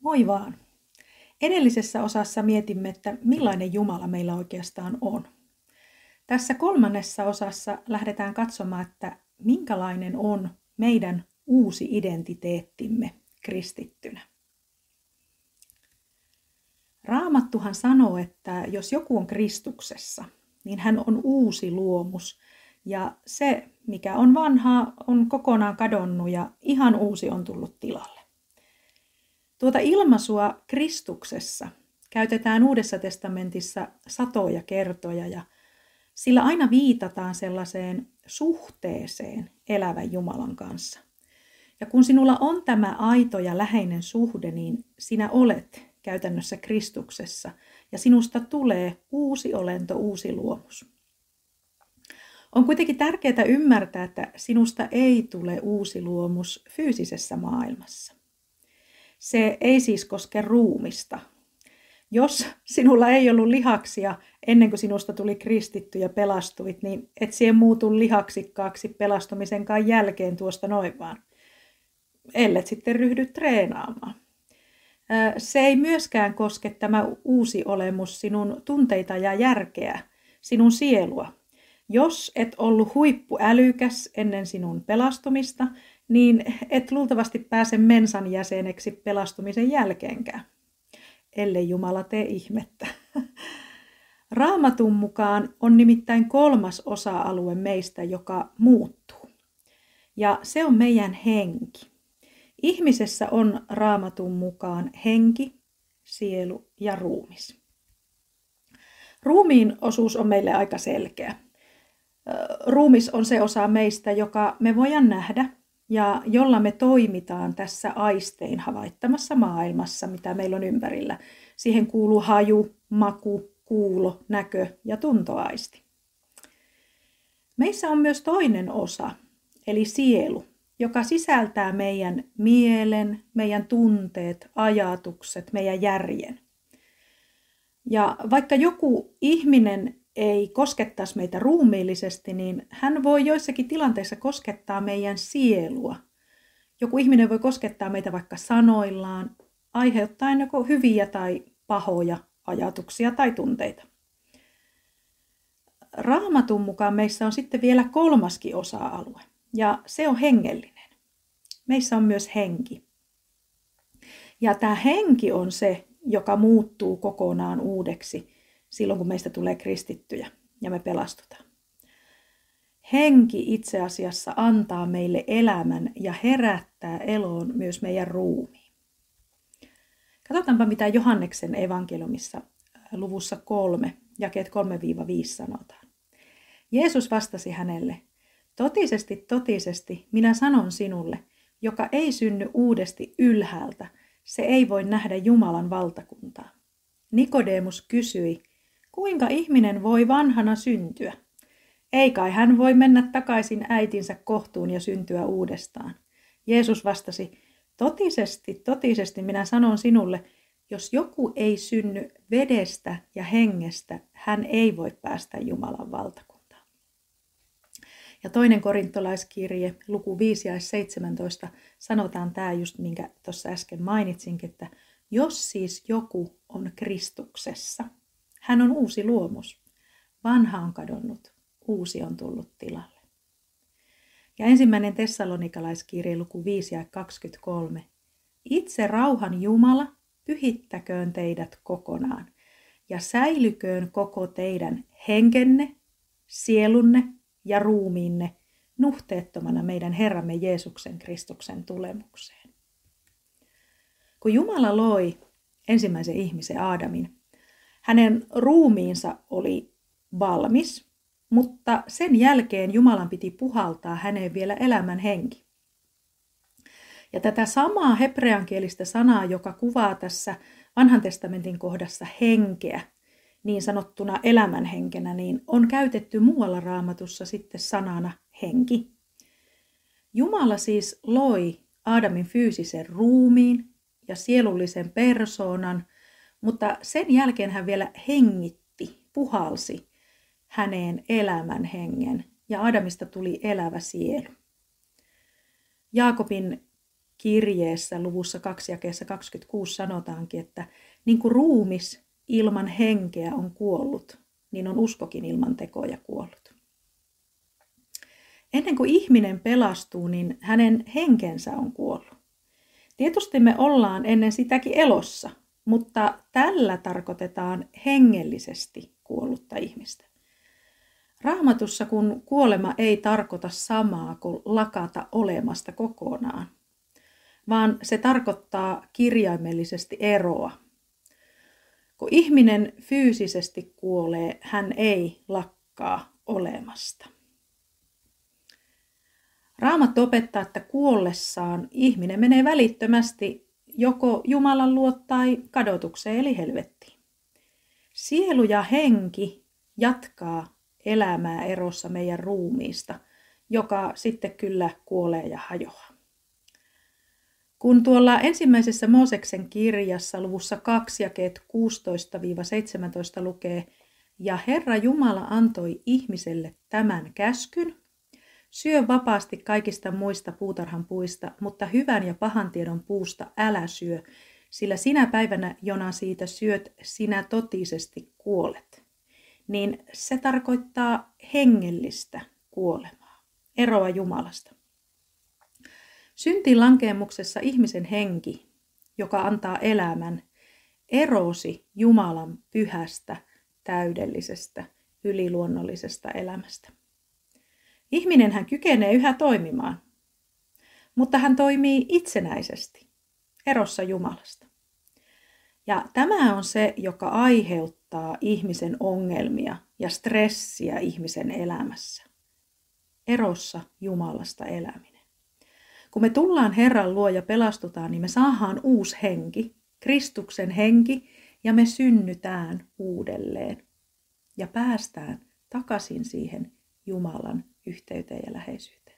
Moi vaan! Edellisessä osassa mietimme, että millainen Jumala meillä oikeastaan on. Tässä kolmannessa osassa lähdetään katsomaan, että minkälainen on meidän uusi identiteettimme kristittynä. Raamattuhan sanoo, että jos joku on Kristuksessa, niin hän on uusi luomus. Ja se, mikä on vanhaa, on kokonaan kadonnut ja ihan uusi on tullut tilalle. Tuota ilmaisua Kristuksessa käytetään Uudessa testamentissa satoja kertoja ja sillä aina viitataan sellaiseen suhteeseen elävän Jumalan kanssa. Ja kun sinulla on tämä aito ja läheinen suhde, niin sinä olet käytännössä Kristuksessa ja sinusta tulee uusi olento, uusi luomus. On kuitenkin tärkeää ymmärtää, että sinusta ei tule uusi luomus fyysisessä maailmassa. Se ei siis koske ruumista. Jos sinulla ei ollut lihaksia ennen kuin sinusta tuli kristitty ja pelastuit, niin et siihen muutu lihaksikkaaksi pelastumisenkaan jälkeen tuosta noin vaan. Ellet sitten ryhdy treenaamaan. Se ei myöskään koske tämä uusi olemus sinun tunteita ja järkeä, sinun sielua. Jos et ollut huippuälykäs ennen sinun pelastumista, niin et luultavasti pääse mensan jäseneksi pelastumisen jälkeenkään, ellei Jumala tee ihmettä. Raamatun mukaan on nimittäin 3. osa-alue meistä, joka muuttuu. Ja se on meidän henki. Ihmisessä on Raamatun mukaan henki, sielu ja ruumis. Ruumiin osuus on meille aika selkeä. Ruumis on se osa meistä, joka me voidaan nähdä ja jolla me toimitaan tässä aistein havaittamassa maailmassa, mitä meillä on ympärillä. Siihen kuuluu haju, maku, kuulo, näkö ja tuntoaisti. Meissä on myös toinen osa, eli sielu, joka sisältää meidän mielen, meidän tunteet, ajatukset, meidän järjen. Ja vaikka joku ihminen ei koskettaisi meitä ruumiillisesti, niin hän voi joissakin tilanteissa koskettaa meidän sielua. Joku ihminen voi koskettaa meitä vaikka sanoillaan, aiheuttaen joko hyviä tai pahoja ajatuksia tai tunteita. Raamatun mukaan meissä on sitten vielä 3. osa-alue, ja se on hengellinen. Meissä on myös henki. Ja tämä henki on se, joka muuttuu kokonaan uudeksi silloin, kun meistä tulee kristittyjä ja me pelastutaan. Henki itse asiassa antaa meille elämän ja herättää eloon myös meidän ruumiin. Katsotaanpa, mitä Johanneksen evankeliumissa luvussa 3, jakeet 3-5 sanotaan. Jeesus vastasi hänelle, totisesti, totisesti, minä sanon sinulle, joka ei synny uudesti ylhäältä, se ei voi nähdä Jumalan valtakuntaa. Nikodemus kysyi, kuinka ihminen voi vanhana syntyä? Ei kai hän voi mennä takaisin äitinsä kohtuun ja syntyä uudestaan. Jeesus vastasi, totisesti, totisesti minä sanon sinulle, jos joku ei synny vedestä ja hengestä, hän ei voi päästä Jumalan valtakuntaan. Ja 2. korintolaiskirje, luku 5 ja 17, sanotaan tämä just, minkä tuossa äsken mainitsinkin, että jos siis joku on Kristuksessa, hän on uusi luomus. Vanha on kadonnut, uusi on tullut tilalle. Ja 1. tessalonikalaiskirje, luku 5 ja 23. Itse rauhan Jumala pyhittäköön teidät kokonaan ja säilyköön koko teidän henkenne, sielunne ja ruumiinne nuhteettomana meidän Herramme Jeesuksen Kristuksen tulemukseen. Kun Jumala loi ensimmäisen ihmisen Aadamin, hänen ruumiinsa oli valmis, mutta sen jälkeen Jumalan piti puhaltaa häneen vielä elämän henki. Ja tätä samaa hebreankielistä sanaa, joka kuvaa tässä Vanhan testamentin kohdassa henkeä, niin sanottuna elämänhenkenä, niin on käytetty muualla Raamatussa sitten sanana henki. Jumala siis loi Aadamin fyysisen ruumiin ja sielullisen persoonan, mutta sen jälkeen hän vielä hengitti, puhalsi häneen elämän hengen ja Aadamista tuli elävä sielu. Jaakobin kirjeessä luvussa 2 jakeessa 26 sanotaankin, että niin kuin ruumis ilman henkeä on kuollut, niin on uskokin ilman tekoja kuollut. Ennen kuin ihminen pelastuu, niin hänen henkensä on kuollut. Tietysti me ollaan ennen sitäkin elossa, mutta tällä tarkoitetaan hengellisesti kuollutta ihmistä. Raamatussa, kun kuolema ei tarkoita samaa kuin lakata olemasta kokonaan, vaan se tarkoittaa kirjaimellisesti eroa. Kun ihminen fyysisesti kuolee, hän ei lakkaa olemasta. Raamattu opettaa, että kuollessaan ihminen menee välittömästi joko Jumalan luo tai kadotukseen eli helvettiin. Sielu ja henki jatkaa elämää erossa meidän ruumiista, joka sitten kyllä kuolee ja hajoaa. Kun tuolla ensimmäisessä Mooseksen kirjassa luvussa 2 jakeet 16-17 lukee, ja Herra Jumala antoi ihmiselle tämän käskyn, syö vapaasti kaikista muista puutarhan puista, mutta hyvän ja pahan tiedon puusta älä syö, sillä sinä päivänä, jona siitä syöt, sinä totisesti kuolet. Niin se tarkoittaa hengellistä kuolemaa, eroa Jumalasta. Syntiin lankeemuksessa ihmisen henki, joka antaa elämän, erosi Jumalan pyhästä, täydellisestä, yliluonnollisesta elämästä. Ihminen hän kykenee yhä toimimaan, mutta hän toimii itsenäisesti, erossa Jumalasta. Ja tämä on se, joka aiheuttaa ihmisen ongelmia ja stressiä ihmisen elämässä. Erossa Jumalasta eläminen. Kun me tullaan Herran luo ja pelastutaan, niin me saadaan uusi henki, Kristuksen henki, ja me synnytään uudelleen. Ja päästään takaisin siihen Jumalan yhteyteen ja läheisyyteen.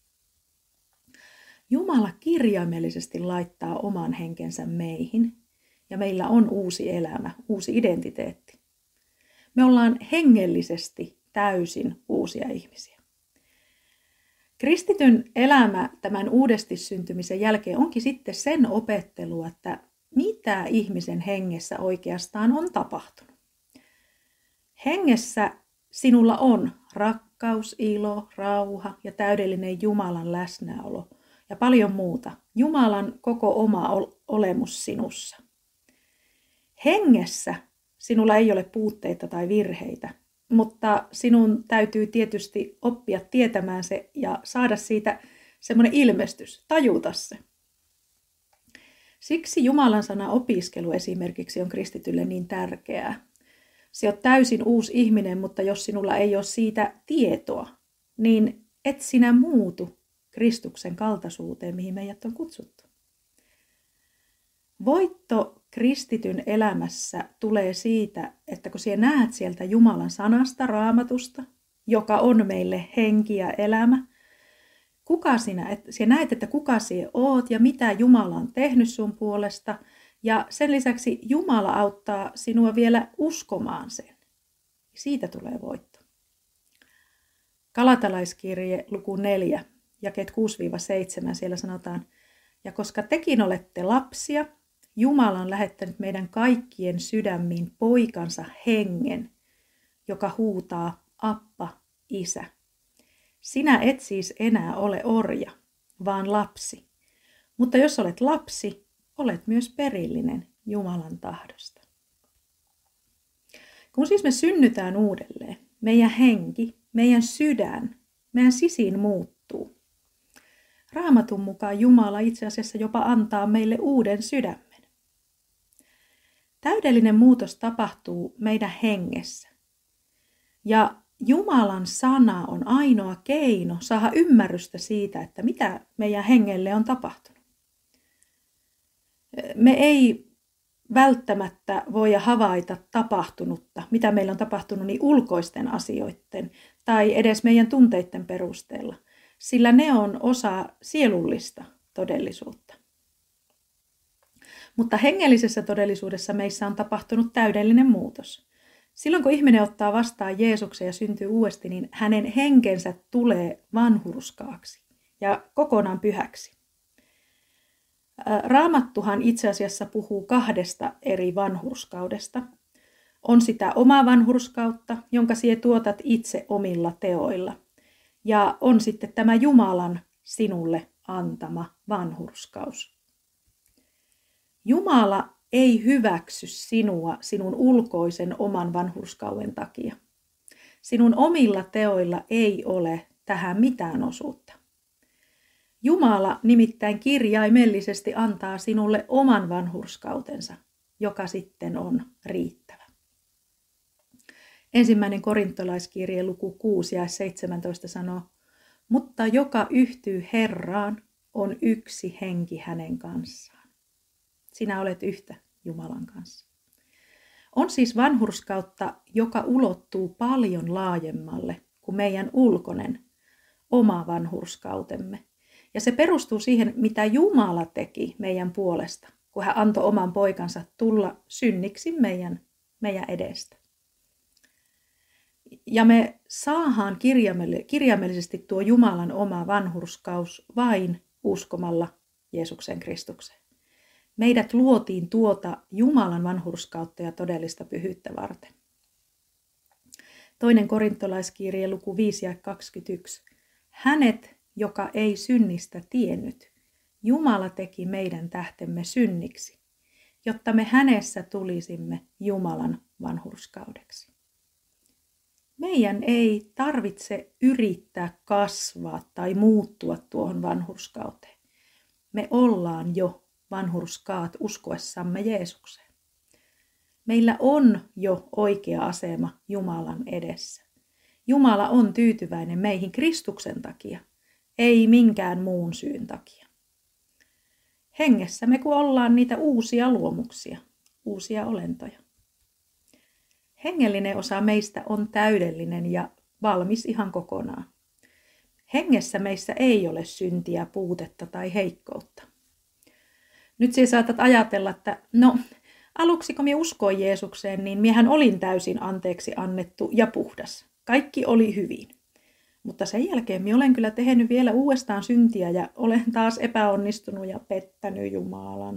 Jumala kirjaimellisesti laittaa oman henkensä meihin, ja meillä on uusi elämä, uusi identiteetti. Me ollaan hengellisesti täysin uusia ihmisiä. Kristityn elämä tämän uudesti syntymisen jälkeen onkin sitten sen opettelua, että mitä ihmisen hengessä oikeastaan on tapahtunut. Hengessä sinulla on rakkaus, ilo, rauha ja täydellinen Jumalan läsnäolo ja paljon muuta. Jumalan koko oma olemus sinussa. Hengessä sinulla ei ole puutteita tai virheitä, mutta sinun täytyy tietysti oppia tietämään se ja saada siitä semmoinen ilmestys, tajuta se. Siksi Jumalan sana opiskelu esimerkiksi on kristitylle niin tärkeää. Sinä olet täysin uusi ihminen, mutta jos sinulla ei ole siitä tietoa, niin et sinä muutu Kristuksen kaltaisuuteen, mihin meidät on kutsuttu. Voitto kristityn elämässä tulee siitä, että kun sinä näet sieltä Jumalan sanasta, Raamatusta, joka on meille henki ja elämä, sinä näet, että kuka sinä oot ja mitä Jumala on tehnyt sun puolesta, ja sen lisäksi Jumala auttaa sinua vielä uskomaan sen. Siitä tulee voitto. Galatalaiskirje luku 4, jakeet 6-7, siellä sanotaan, ja koska tekin olette lapsia, Jumala on lähettänyt meidän kaikkien sydämiin poikansa hengen, joka huutaa Appa, Isä. Sinä et siis enää ole orja, vaan lapsi. Mutta jos olet lapsi, olet myös perillinen Jumalan tahdosta. Kun siis me synnytään uudelleen, meidän henki, meidän sydän, meidän sisin muuttuu. Raamatun mukaan Jumala itse asiassa jopa antaa meille uuden sydämen. Täydellinen muutos tapahtuu meidän hengessä. Ja Jumalan sana on ainoa keino saada ymmärrystä siitä, että mitä meidän hengelle on tapahtunut. Me ei välttämättä voi havaita tapahtunutta, mitä meillä on tapahtunut niin ulkoisten asioiden tai edes meidän tunteiden perusteella, sillä ne on osa sielullista todellisuutta. Mutta hengellisessä todellisuudessa meissä on tapahtunut täydellinen muutos. Silloin kun ihminen ottaa vastaan Jeesuksen ja syntyy uudesti, niin hänen henkensä tulee vanhurskaaksi ja kokonaan pyhäksi. Raamattuhan itse asiassa puhuu 2 eri vanhurskaudesta. On sitä omaa vanhurskautta, jonka sinä tuotat itse omilla teoilla. Ja on sitten tämä Jumalan sinulle antama vanhurskaus. Jumala ei hyväksy sinua sinun ulkoisen oman vanhurskauden takia. Sinun omilla teoilla ei ole tähän mitään osuutta. Jumala nimittäin kirjaimellisesti antaa sinulle oman vanhurskautensa, joka sitten on riittävä. 1. korintolaiskirje luku 6 ja 17 sanoo, mutta joka yhtyy Herraan, on yksi henki hänen kanssaan. Sinä olet yhtä Jumalan kanssa. On siis vanhurskautta, joka ulottuu paljon laajemmalle kuin meidän ulkoinen oma vanhurskautemme. Ja se perustuu siihen, mitä Jumala teki meidän puolesta, kun hän antoi oman poikansa tulla synniksi meidän edestä. Ja me saadaan kirjaimellisesti tuo Jumalan oma vanhurskaus vain uskomalla Jeesuksen Kristukseen. Meidät luotiin tuota Jumalan vanhurskautta ja todellista pyhyyttä varten. 2. korintolaiskirje luku 5 ja 21. Hänet, joka ei synnistä tiennyt, Jumala teki meidän tähtemme synniksi, jotta me hänessä tulisimme Jumalan vanhurskaudeksi. Meidän ei tarvitse yrittää kasvaa tai muuttua tuohon vanhurskauteen. Me ollaan jo vanhurskaat uskoessamme Jeesukseen. Meillä on jo oikea asema Jumalan edessä. Jumala on tyytyväinen meihin Kristuksen takia, ei minkään muun syyn takia. Hengessä me kun ollaan niitä uusia luomuksia, uusia olentoja. Hengellinen osa meistä on täydellinen ja valmis ihan kokonaan. Hengessä meissä ei ole syntiä, puutetta tai heikkoutta. Nyt sinä saatat ajatella, että aluksi kun minä uskoin Jeesukseen, niin minähän olin täysin anteeksi annettu ja puhdas. Kaikki oli hyvin. Mutta sen jälkeen minä olen kyllä tehnyt vielä uudestaan syntiä ja olen taas epäonnistunut ja pettänyt Jumalan.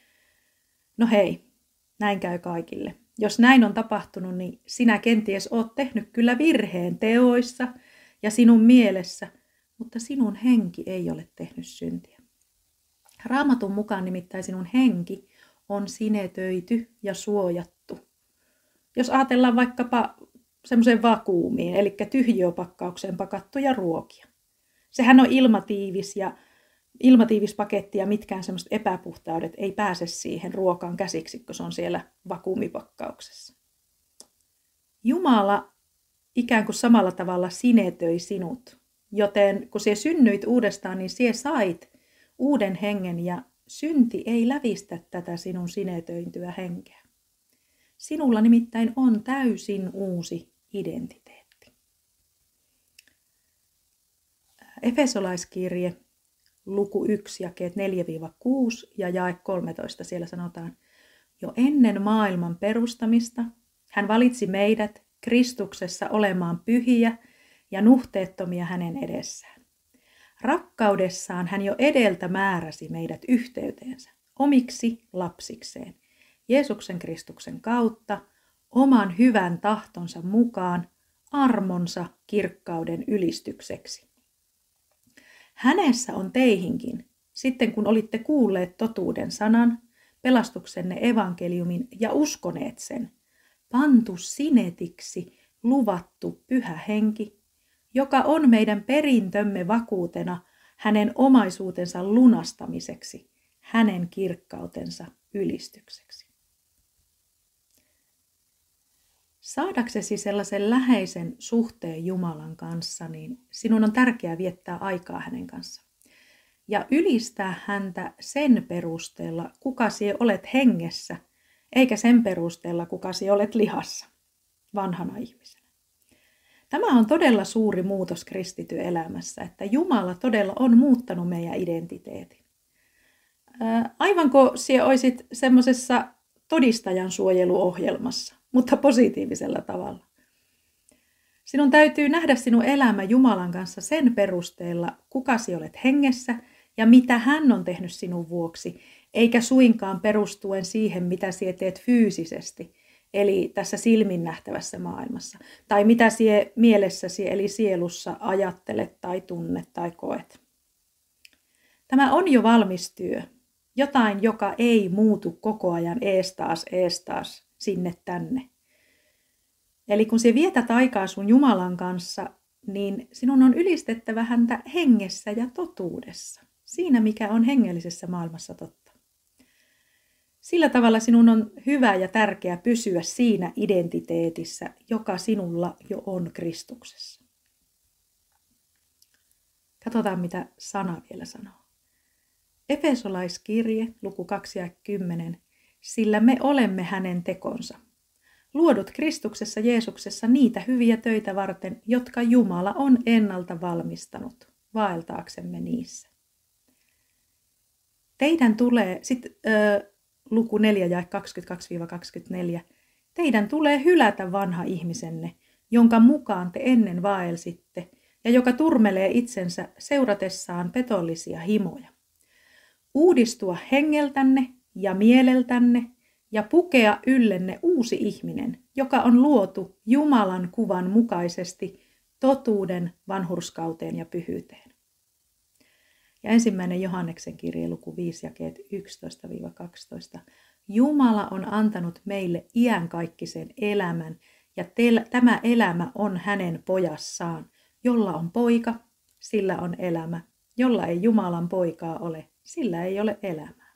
No hei, näin käy kaikille. Jos näin on tapahtunut, niin sinä kenties olet tehnyt kyllä virheen teoissa ja sinun mielessä, mutta sinun henki ei ole tehnyt syntiä. Raamatun mukaan nimittäin sinun henki on sinetöity ja suojattu. Jos ajatellaan vaikkapa semmoiseen vakuumiin, eli tyhjiöpakkaukseen pakattuja ruokia. Sehän on ilmatiivispaketti ja mitkään semmoiset epäpuhtaudet ei pääse siihen ruokaan käsiksi, kun se on siellä vakuumipakkauksessa. Jumala ikään kuin samalla tavalla sinetöi sinut, joten kun sinä synnyit uudestaan, niin sinä sait uuden hengen ja synti ei lävistä tätä sinun sinetöintyä henkeä. Sinulla nimittäin on täysin uusi identiteetti. Efesolaiskirje, luku 1, jakeet 4-6 ja jae 13, siellä sanotaan, jo ennen maailman perustamista hän valitsi meidät Kristuksessa olemaan pyhiä ja nuhteettomia hänen edessään. Rakkaudessaan hän jo edeltä määräsi meidät yhteyteensä, omiksi lapsikseen, Jeesuksen Kristuksen kautta, oman hyvän tahtonsa mukaan, armonsa kirkkauden ylistykseksi. Hänessä on teihinkin, sitten kun olitte kuulleet totuuden sanan, pelastuksenne evankeliumin ja uskoneet sen, pantu sinetiksi luvattu pyhä henki, joka on meidän perintömme vakuutena hänen omaisuutensa lunastamiseksi, hänen kirkkautensa ylistykseksi. Saadaksesi sellaisen läheisen suhteen Jumalan kanssa, niin sinun on tärkeää viettää aikaa hänen kanssaan. Ja ylistää häntä sen perusteella, kuka sinä olet hengessä, eikä sen perusteella, kuka sinä olet lihassa, vanhana ihmisenä. Tämä on todella suuri muutos kristityn elämässä, että Jumala todella on muuttanut meidän identiteetin. Aivan kuin sinä olisit semmoisessa todistajan suojeluohjelmassa, mutta positiivisella tavalla. Sinun täytyy nähdä sinun elämä Jumalan kanssa sen perusteella, kuka sinä olet hengessä ja mitä hän on tehnyt sinun vuoksi, eikä suinkaan perustuen siihen, mitä sinä teet fyysisesti, eli tässä silmin nähtävässä maailmassa, tai mitä sinä mielessäsi eli sielussa ajattelet tai tunnet tai koet. Tämä on jo valmis työ, jotain, joka ei muutu koko ajan ees taas, sinne tänne. Eli kun sinä vietät aikaa sun Jumalan kanssa, niin sinun on ylistettävä häntä hengessä ja totuudessa, siinä mikä on hengellisessä maailmassa totta. Sillä tavalla sinun on hyvä ja tärkeä pysyä siinä identiteetissä, joka sinulla jo on Kristuksessa. Katsotaan, mitä sana vielä sanoo. Efesolaiskirje, luku 2 ja 10. Sillä me olemme hänen tekonsa. Luodut Kristuksessa Jeesuksessa niitä hyviä töitä varten, jotka Jumala on ennalta valmistanut, vaeltaaksemme niissä. Teidän tulee, luku 4 ja 22-24, teidän tulee hylätä vanha ihmisenne, jonka mukaan te ennen vaelsitte, ja joka turmelee itsensä seuratessaan petollisia himoja. Uudistua hengeltänne ja mieleltänne, ja pukea yllenne uusi ihminen, joka on luotu Jumalan kuvan mukaisesti totuuden, vanhurskauteen ja pyhyyteen. Ja 1. Johanneksen kirje, luku 5, jakeet 11-12. Jumala on antanut meille iankaikkisen elämän, ja tämä elämä on hänen pojassaan. Jolla on poika, sillä on elämä. Jolla ei Jumalan poikaa ole, sillä ei ole elämää.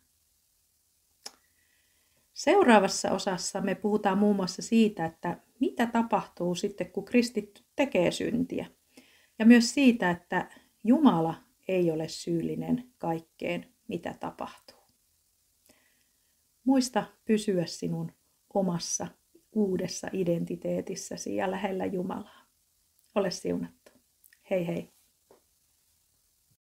Seuraavassa osassa me puhutaan muun muassa siitä, että mitä tapahtuu sitten, kun kristitty tekee syntiä. Ja myös siitä, että Jumala ei ole syyllinen kaikkeen, mitä tapahtuu. Muista pysyä sinun omassa uudessa identiteetissäsi ja lähellä Jumalaa. Ole siunattu. Hei hei.